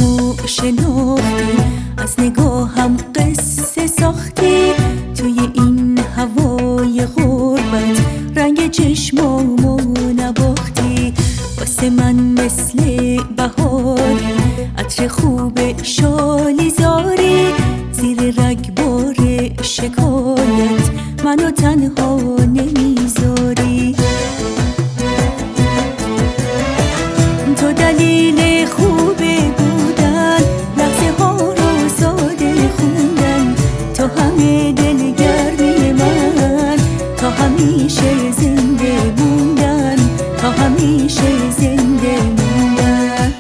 همو شناختی، از نگاهم قصه ساختی. توی این هوای غربت رنگ چشمامو نباختی. واسه من مثل بهاری، عطر خوب شالی زاری. زیر رگبار شکایت منو تنها نمیذاری. تو دلیل خوب بودن، لحظه ها رو ساده خوندن. تو همه دلگرمی من، تا همیشه زنده موندن، تا همیشه زنده موندن.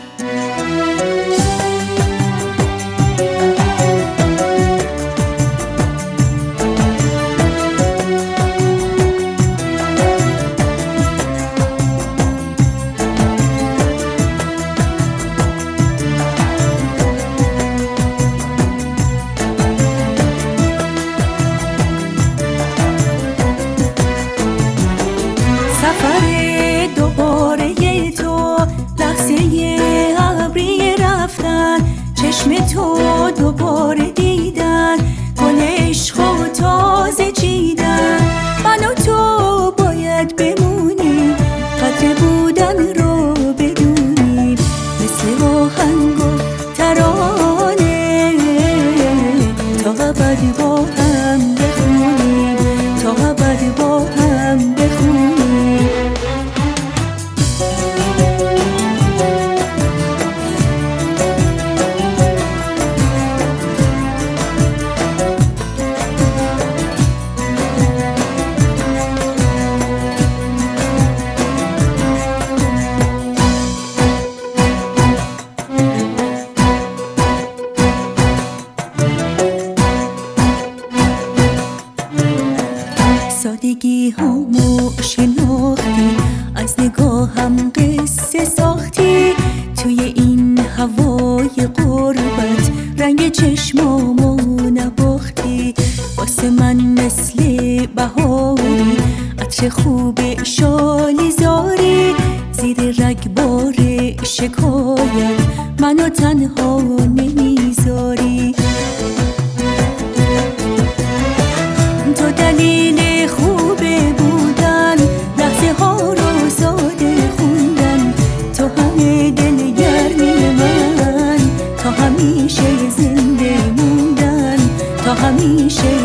سفر دوباره تو، لحظه ابری رفتن. چشم تو دوباره دیدن، گل عشق و تازه چیدن. من و تو باید بمونیم، قدر بودن رو بدونیم. مثل آهنگ و ترانه تا ابد با هم بخونیم، تا ابد با هم بخونیم. سادگی همو شناختی، از نگاهم قصه ساختی. توی این هوای غربت رنگ چشمامو نباختی. واسه من مثل بهاری، عطر خوب شالی زاری. زیر رگبار شکایت منو تنها نمیذاری. تو دلیل خوب بودن، لحظه ها رو ساده خوندن. تو همه دلگرمی من، تا همیشه زنده موندن، تا همیشه